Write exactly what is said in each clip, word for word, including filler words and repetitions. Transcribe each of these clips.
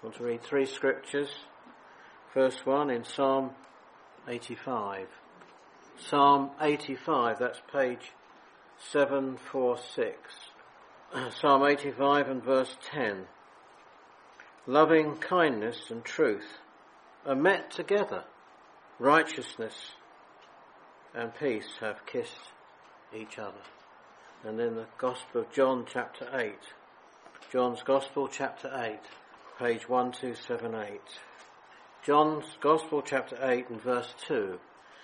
I want to read three scriptures. First one in Psalm eighty-five. Psalm eighty-five, that's page seven forty-six. Psalm eighty-five and verse ten. Loving kindness and truth are met together. Righteousness and peace have kissed each other. And then the Gospel of John chapter eight. John's Gospel chapter eight, page one two seven eight. John's Gospel chapter eight and verse two.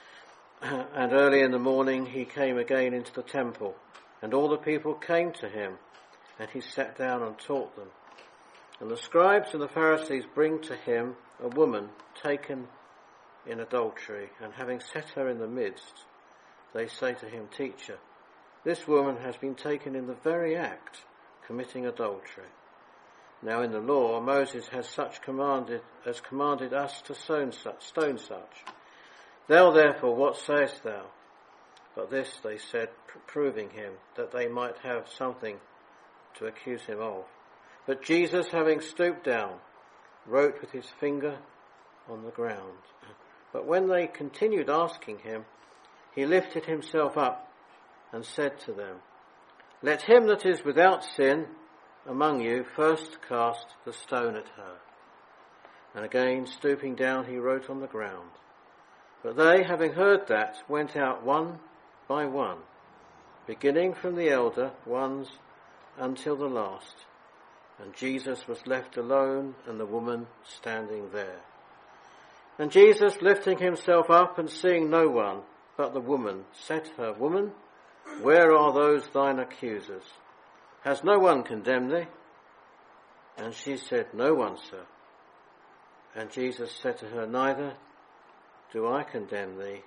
And early in the morning he came again into the temple, and all the people came to him, and he sat down and taught them. And the scribes and the Pharisees bring to him a woman taken in adultery, and having set her in the midst, they say to him, Teacher, this woman has been taken in the very act, committing adultery. Now in the law, Moses has such commanded as commanded us to stone such. Stone such. Thou therefore, what sayest thou? But this they said, proving him, that they might have something to accuse him of. But Jesus, having stooped down, wrote with his finger on the ground. But when they continued asking him, he lifted himself up and said to them, Let him that is without sin among you first cast the stone at her. And again, stooping down, he wrote on the ground. But they, having heard that, went out one by one, beginning from the elder ones until the last. And Jesus was left alone, and the woman standing there. And Jesus, lifting himself up and seeing no one but the woman, said to her, Woman, where are those thine accusers? Has no one condemned thee? And she said, No one, sir. And Jesus said to her, Neither do I condemn thee.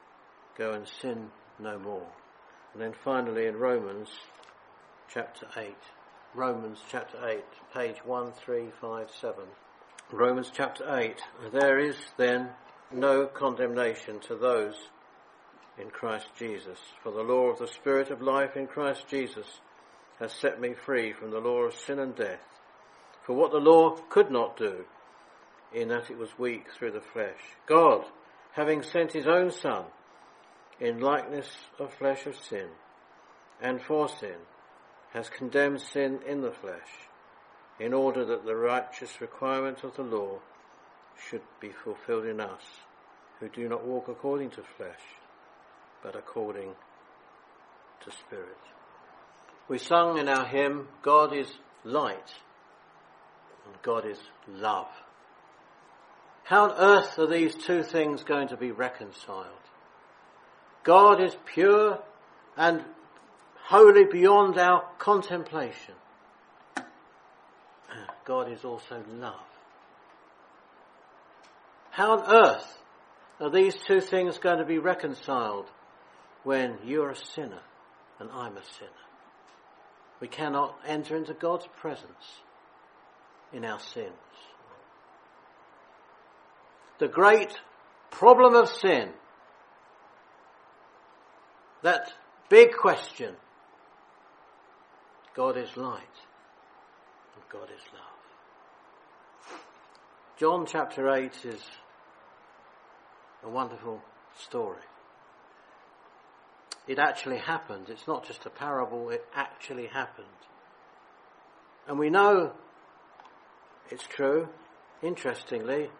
Go and sin no more. And then finally in Romans chapter eight. Romans chapter eight, page one three five seven. Romans chapter eight. There is then no condemnation to those in Christ Jesus. For the law of the Spirit of life in Christ Jesus has set me free from the law of sin and death. For what the law could not do, in that it was weak through the flesh, God, having sent his own Son, in likeness of flesh of sin, and for sin, has condemned sin in the flesh, in order that the righteous requirement of the law should be fulfilled in us, who do not walk according to flesh, but according to Spirit. We sung in our hymn, God is light and God is love. How on earth are these two things going to be reconciled? God is pure and holy beyond our contemplation. God is also love. How on earth are these two things going to be reconciled when you're a sinner and I'm a sinner? We cannot enter into God's presence in our sins. The great problem of sin, that big question, God is light and God is love. John chapter eight is a wonderful story. It actually happened. It's not just a parable, it actually happened. And we know it's true. Interestingly,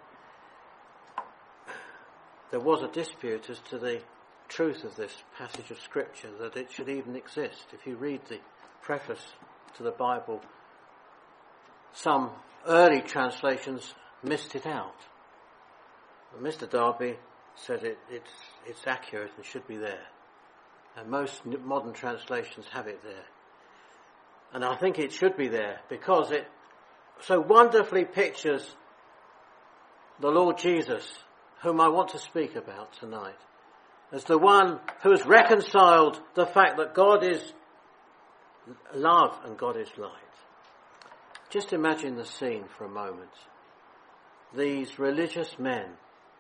there was a dispute as to the truth of this passage of Scripture, that it should even exist. If you read the preface to the Bible, some early translations missed it out. But Mister Darby says it, it's, it's accurate and should be there. And most modern translations have it there. And I think it should be there because it so wonderfully pictures the Lord Jesus, whom I want to speak about tonight, as the one who has reconciled the fact that God is love and God is light. Just imagine the scene for a moment. These religious men,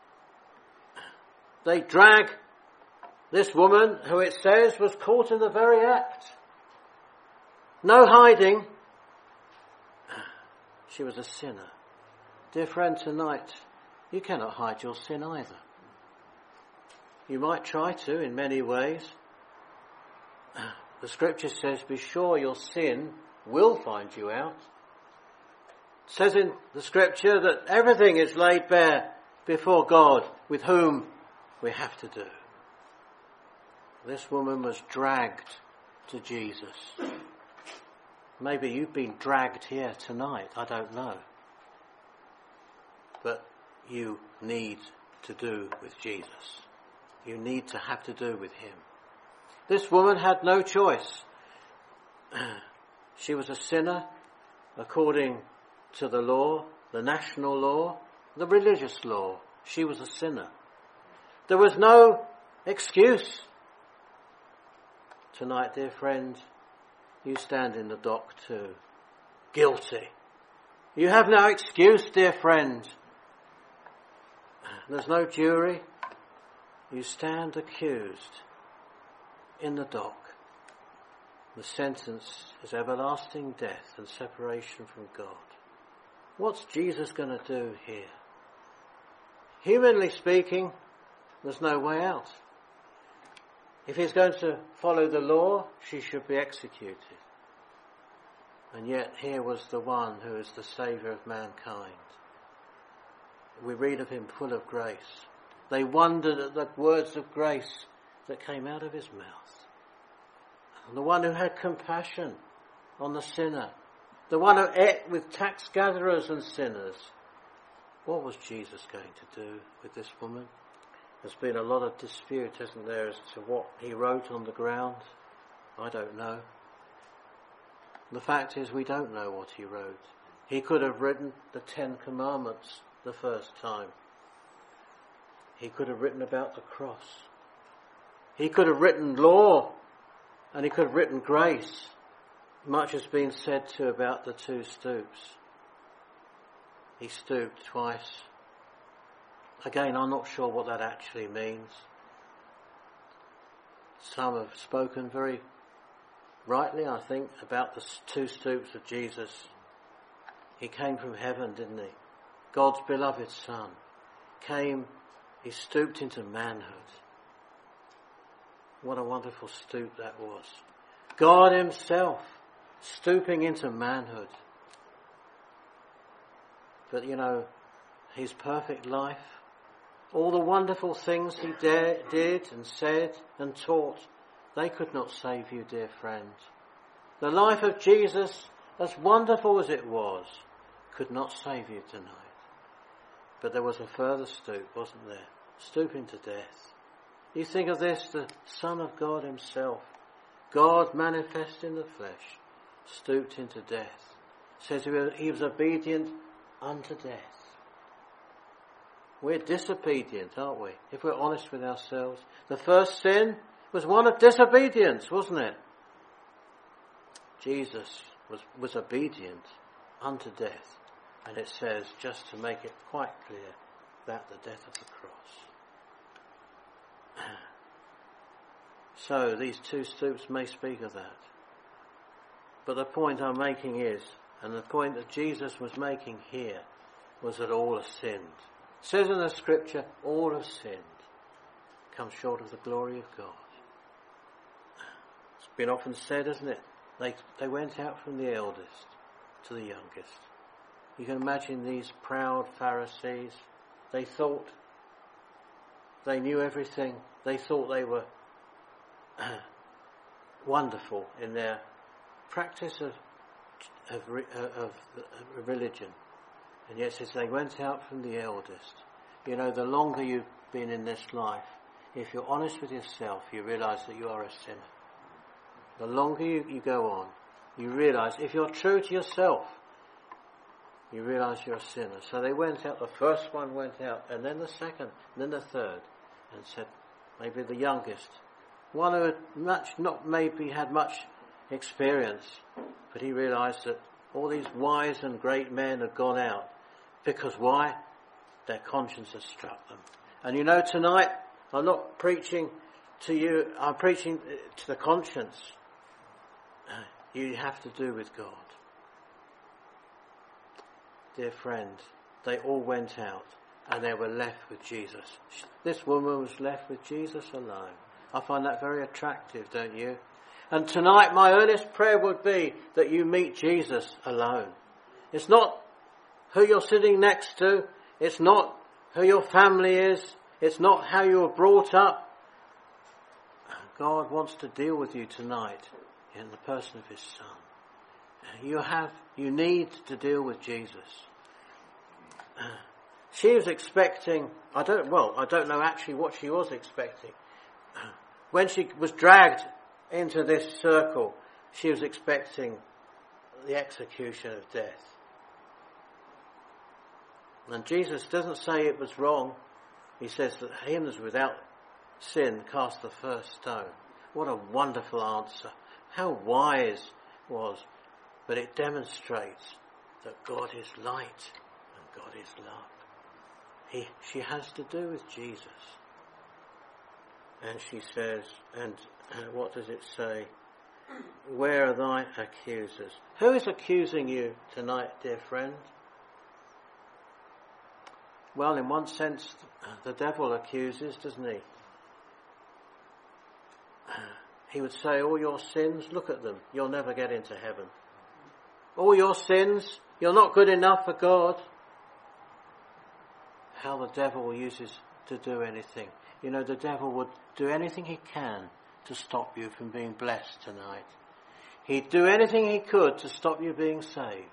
they drag this woman, who it says was caught in the very act. No hiding. She was a sinner. Dear friend, tonight you cannot hide your sin either. You might try to in many ways. The scripture says, be sure your sin will find you out. It says in the scripture that everything is laid bare before God with whom we have to do. This woman was dragged to Jesus. Maybe you've been dragged here tonight, I don't know. But you need to do with Jesus. You need to have to do with him. This woman had no choice. She was a sinner according to the law, the national law, the religious law. She was a sinner. There was no excuse. Tonight, dear friend, you stand in the dock too. Guilty. You have no excuse, dear friend. There's no jury. You stand accused in the dock. The sentence is everlasting death and separation from God. What's Jesus going to do here? Humanly speaking, there's no way out. If he's going to follow the law, she should be executed. And yet here was the one who is the Saviour of mankind. We read of him full of grace. They wondered at the words of grace that came out of his mouth. And the one who had compassion on the sinner. The one who ate with tax gatherers and sinners. What was Jesus going to do with this woman? There's been a lot of dispute, isn't there, as to what he wrote on the ground. I don't know. The fact is, we don't know what he wrote. He could have written the Ten Commandments the first time. He could have written about the cross. He could have written law, and he could have written grace. Much has been said too about the two stoops. He stooped twice. Again, I'm not sure what that actually means. Some have spoken very rightly, I think, about the two stoops of Jesus. He came from heaven, didn't he? God's beloved Son came, he stooped into manhood. What a wonderful stoop that was. God himself stooping into manhood. But you know, his perfect life, all the wonderful things he dare, did and said and taught, they could not save you, dear friend. The life of Jesus, as wonderful as it was, could not save you tonight. But there was a further stoop, wasn't there? Stooping to death. You think of this, the Son of God himself, God manifest in the flesh, stooped into death. It says he was obedient unto death. We're disobedient, aren't we? If we're honest with ourselves. The first sin was one of disobedience, wasn't it? Jesus was, was obedient unto death. And it says, just to make it quite clear, that the death of the cross. So these two stoops may speak of that. But the point I'm making is, and the point that Jesus was making here, was that all have sinned. It says in the scripture, all have sinned, come short of the glory of God. It's been often said, isn't it? They, they went out from the eldest to the youngest. You can imagine these proud Pharisees. They thought they knew everything. They thought they were wonderful in their practice of, of, of, of religion. And yet, as they went out from the eldest, you know, the longer you've been in this life, if you're honest with yourself, you realise that you are a sinner. The longer you, you go on, you realise, if you're true to yourself, you realise you're a sinner. So they went out, the first one went out, and then the second, and then the third, and said, maybe the youngest, one who had much, not maybe had much experience, but he realised that all these wise and great men had gone out. Because why? Their conscience has struck them. And you know, tonight, I'm not preaching to you, I'm preaching to the conscience. You have to do with God. Dear friend, they all went out and they were left with Jesus. This woman was left with Jesus alone. I find that very attractive, don't you? And tonight my earnest prayer would be that you meet Jesus alone. It's not who you're sitting next to. It's not who your family is. It's not how you were brought up. God wants to deal with you tonight in the person of his Son. You have, you need to deal with Jesus. She was expecting, I don't, well, I don't know actually what she was expecting. When she was dragged into this circle, she was expecting the execution of death. And Jesus doesn't say it was wrong. He says that him that's without sin cast the first stone. What a wonderful answer. How wise it was. But it demonstrates that God is light and God is love. He, she has to do with Jesus. And she says, and uh, what does it say? Where are thy accusers? Who is accusing you tonight, dear friend? Well, in one sense, the devil accuses, doesn't he? He would say, all your sins, look at them, you'll never get into heaven. All your sins, you're not good enough for God. How the devil uses to do anything. You know, the devil would do anything he can to stop you from being blessed tonight. He'd do anything he could to stop you being saved.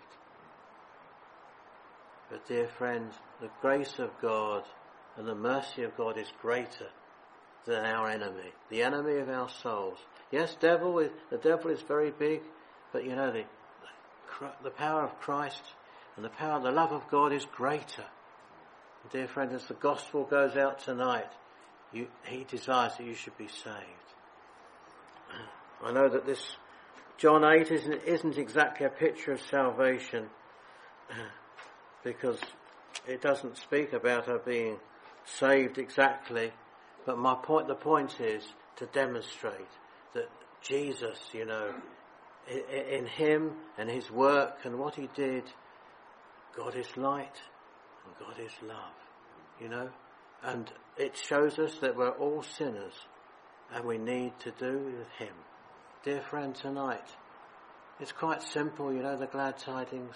But dear friend, the grace of God and the mercy of God is greater than our enemy, the enemy of our souls. Yes, devil is, the devil is very big, but you know, the, the power of Christ and the power, the love of God is greater. And dear friend, as the gospel goes out tonight, you, he desires that you should be saved. I know that this John eight isn't, isn't exactly a picture of salvation, because it doesn't speak about her being saved exactly. But my point, the point is to demonstrate that Jesus, you know, in him and his work and what he did, God is light and God is love, you know. And it shows us that we're all sinners and we need to do with him. Dear friend, tonight, it's quite simple, you know, the glad tidings.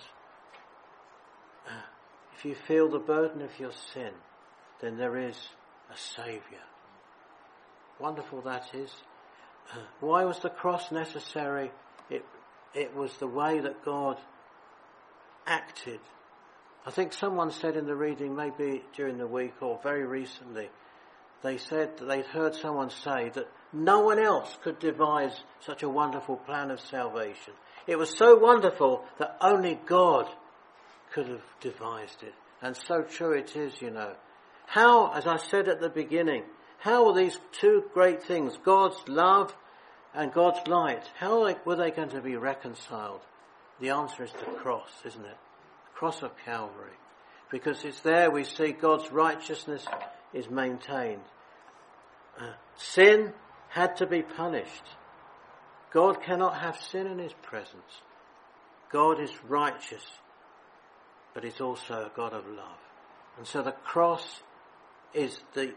If you feel the burden of your sin, then there is a Saviour. Wonderful that is. Why was the cross necessary? It, it was the way that God acted. I think someone said in the reading, maybe during the week or very recently, they said that they'd heard someone say that no one else could devise such a wonderful plan of salvation. It was so wonderful that only God could have devised it. And so true it is, you know. How, as I said at the beginning, how were these two great things, God's love and God's light, how were they going to be reconciled? The answer is the cross, isn't it? The cross of Calvary. Because it's there we see God's righteousness is maintained. Uh, sin had to be punished. God cannot have sin in his presence. God is righteous, but he's also a God of love. And so the cross is the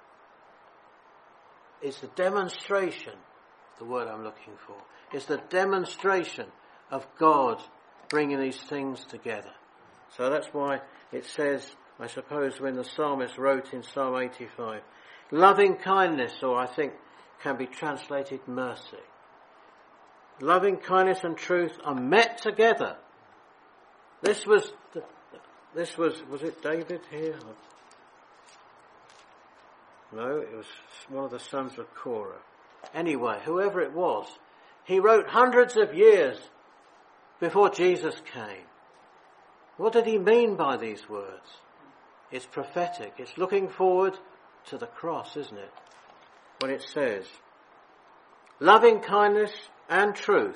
is the demonstration, the word I'm looking for, is the demonstration of God bringing these things together. So that's why it says, I suppose when the psalmist wrote in Psalm eighty-five, loving kindness, or I think can be translated mercy. Loving kindness and truth are met together. This was, the, this was, was it David here? No, it was one of the sons of Korah. Anyway, whoever it was, he wrote hundreds of years before Jesus came. What did he mean by these words? It's prophetic. It's looking forward to the cross, isn't it? When it says, loving kindness and truth.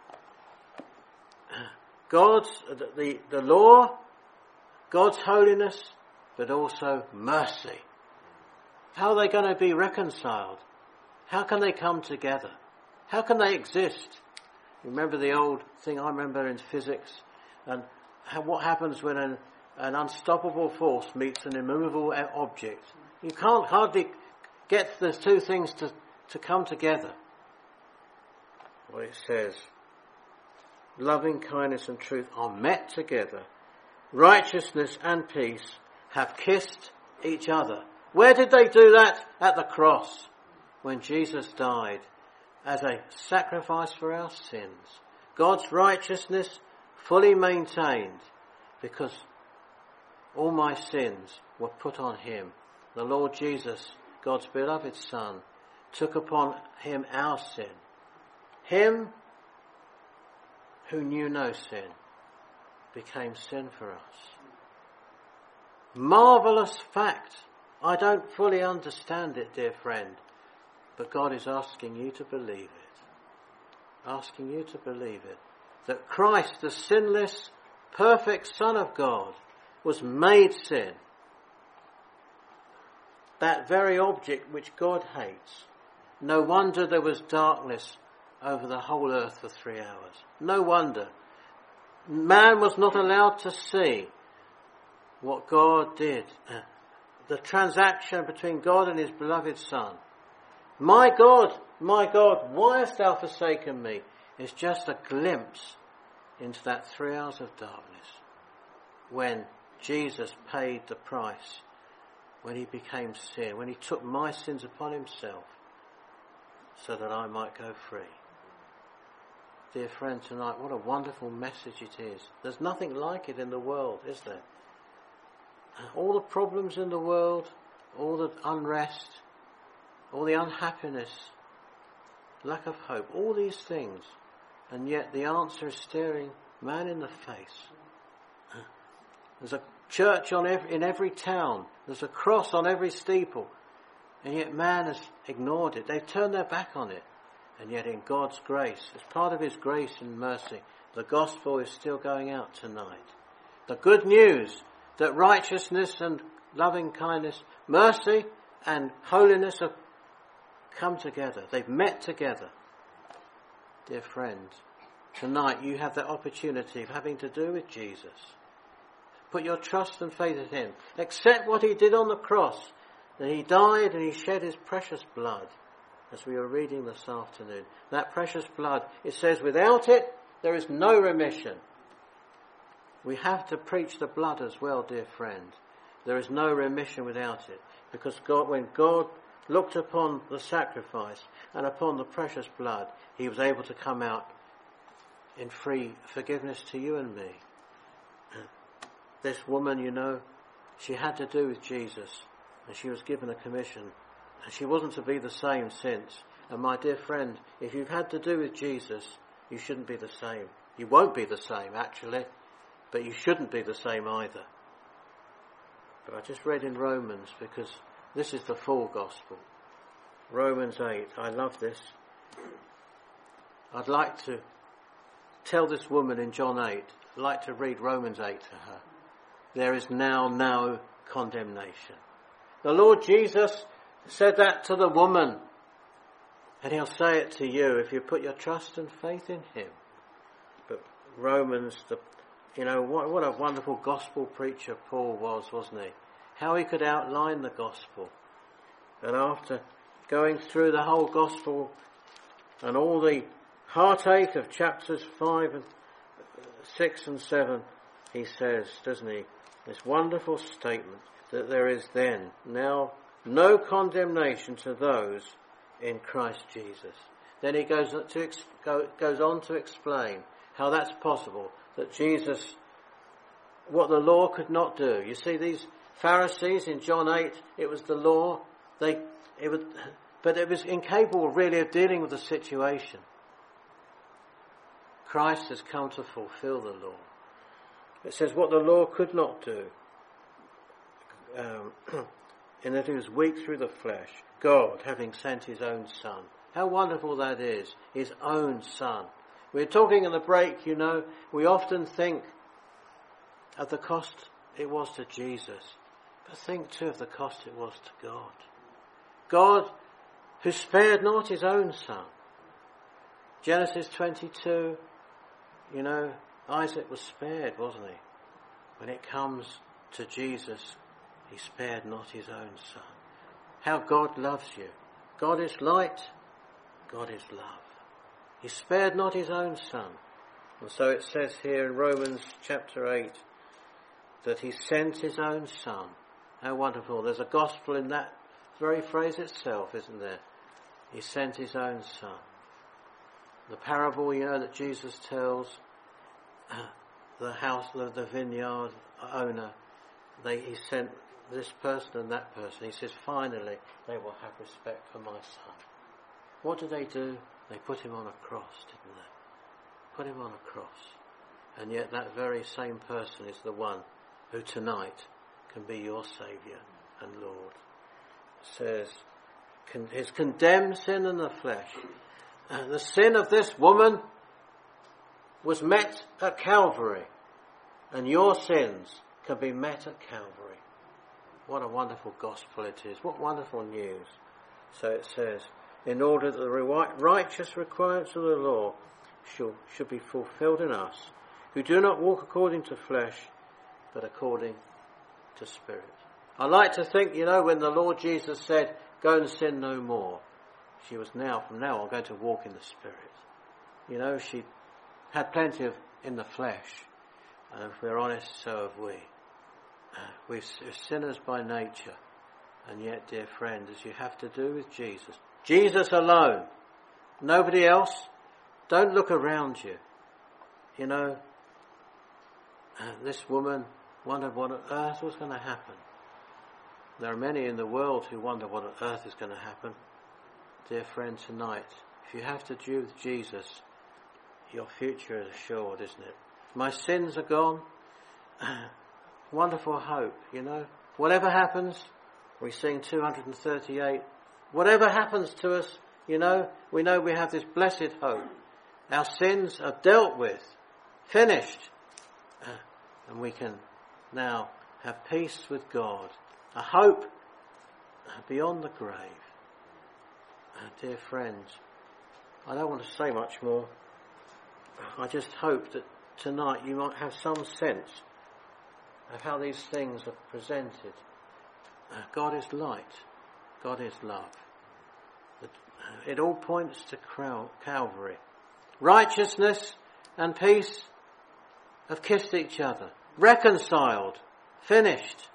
God's, the, the law, God's holiness, but also mercy. How are they going to be reconciled? How can they come together? How can they exist? You remember the old thing I remember in physics, and how, what happens when an, an unstoppable force meets an immovable object. You can't hardly get those two things to, to come together. Well, it says, loving kindness and truth are met together. Righteousness and peace have kissed each other. Where did they do that? At the cross, when Jesus died as a sacrifice for our sins. God's righteousness fully maintained because all my sins were put on him. The Lord Jesus, God's beloved Son, took upon him our sin. Him who knew no sin became sin for us. Marvellous fact. I don't fully understand it, dear friend, but God is asking you to believe it. Asking you to believe it. That Christ, the sinless, perfect Son of God, was made sin. That very object which God hates. No wonder there was darkness over the whole earth for three hours. No wonder. Man was not allowed to see what God did. The transaction between God and his beloved Son. My God, my God, why hast thou forsaken me? Is just a glimpse into that three hours of darkness when Jesus paid the price, when he became sin, when he took my sins upon himself so that I might go free. Dear friend, tonight, what a wonderful message it is. There's nothing like it in the world, is there? All the problems in the world, all the unrest, all the unhappiness, lack of hope, all these things, and yet the answer is staring man in the face. There's a church on every, in every town, there's a cross on every steeple, and yet man has ignored it. They've turned their back on it, and yet in God's grace, as part of his grace and mercy, the gospel is still going out tonight. The good news that righteousness and loving kindness, mercy and holiness have come together. They've met together. Dear friend, tonight you have that opportunity of having to do with Jesus. Put your trust and faith in him. Accept what he did on the cross, that he died and he shed his precious blood, as we were reading this afternoon. That precious blood, it says, without it, there is no remission. We have to preach the blood as well, dear friend. There is no remission without it. Because God, when God looked upon the sacrifice and upon the precious blood, he was able to come out in free forgiveness to you and me. This woman, you know, she had to do with Jesus, and she was given a commission, and she wasn't to be the same since. And my dear friend, if you've had to do with Jesus, you shouldn't be the same. You won't be the same, actually. But you shouldn't be the same either. But I just read in Romans, because this is the full gospel. Romans eight. I love this. I'd like to tell this woman in John eight, I'd like to read Romans eight to her. There is now no condemnation. The Lord Jesus said that to the woman, and he'll say it to you if you put your trust and faith in him. But Romans, the You know, what, what a wonderful gospel preacher Paul was, wasn't he? How he could outline the gospel. And after going through the whole gospel and all the heartache of chapters five and six and seven, he says, doesn't he, this wonderful statement that there is then now no condemnation to those in Christ Jesus. Then he goes to go, goes on to explain how that's possible. That Jesus, what the law could not do. You see, these Pharisees in John eight, it was the law. They, it would, but it was incapable really of dealing with the situation. Christ has come to fulfill the law. It says what the law could not do. Um, in that he was weak through the flesh. God having sent his own Son. How wonderful that is. His own Son. We were talking in the break, you know, we often think of the cost it was to Jesus. But think too of the cost it was to God. God who spared not his own Son. Genesis twenty-two, you know, Isaac was spared, wasn't he? When it comes to Jesus, he spared not his own son. How God loves you. God is light. God is love. He spared not his own son. And so it says here in Romans chapter eight that he sent his own son. How wonderful. There's a gospel in that very phrase itself, isn't there? He sent his own son. The parable, you know, that Jesus tells, uh, the house, the, the vineyard owner, they, he sent this person and that person. He says, finally, they will have respect for my son. What did they do? They put him on a cross, didn't they? Put him on a cross. And yet that very same person is the one who tonight can be your Saviour and Lord. It says, con- his condemned sin in the flesh. And the sin of this woman was met at Calvary. And your sins can be met at Calvary. What a wonderful gospel it is. What wonderful news. So it says, in order that the righteous requirements of the law should, should be fulfilled in us, who do not walk according to flesh, but according to spirit. I like to think, you know, when the Lord Jesus said, go and sin no more, she was now, from now on, going to walk in the spirit. You know, she had plenty of in the flesh, and if we're honest, so have we. Uh, we're sinners by nature, and yet, dear friend, as you have to do with Jesus, Jesus alone, nobody else, don't look around you. You know, uh, this woman wondered what on earth was going to happen. There are many in the world who wonder what on earth is going to happen. Dear friend, tonight, if you have to do with Jesus, your future is assured, isn't it? My sins are gone. Wonderful hope, you know. Whatever happens, we sing two hundred thirty-eight. Whatever happens to us, you know, we know we have this blessed hope. Our sins are dealt with, finished. Uh, and we can now have peace with God. A hope beyond the grave. Uh, dear friends, I don't want to say much more. I just hope that tonight you might have some sense of how these things are presented. Uh, God is light. God is love. It, uh, it all points to Calvary. Righteousness and peace have kissed each other. Reconciled. Finished.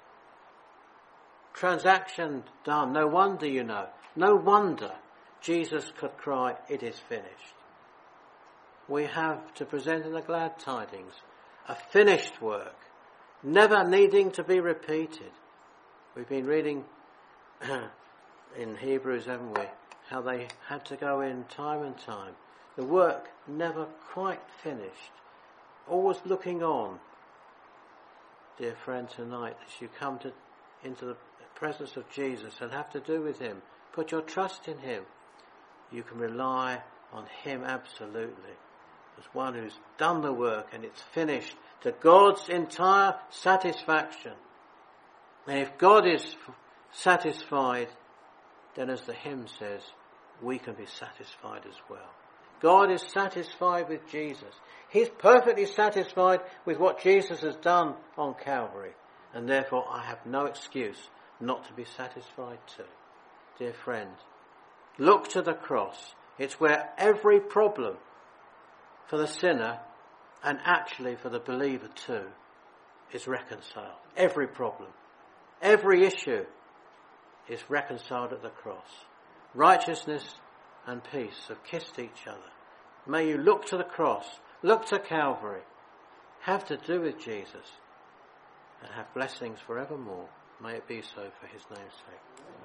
Transaction done. No wonder, you know. No wonder Jesus could cry, it is finished. We have to present in the glad tidings a finished work, never needing to be repeated. We've been reading in Hebrews, haven't we, how they had to go in time and time. The work never quite finished, always looking on. Dear friend, tonight, as you come to into the presence of Jesus and have to do with him, put your trust in him. You can rely on him absolutely as one who's done the work and it's finished to God's entire satisfaction. And if God is satisfied, then as the hymn says, we can be satisfied as well. God is satisfied with Jesus. He's perfectly satisfied with what Jesus has done on Calvary. And therefore I have no excuse not to be satisfied too. Dear friend, look to the cross. It's where every problem for the sinner and actually for the believer too is reconciled. Every problem, every issue is reconciled at the cross. Righteousness and peace have kissed each other. May you look to the cross, look to Calvary, have to do with Jesus and have blessings forevermore. May it be so for his name's sake.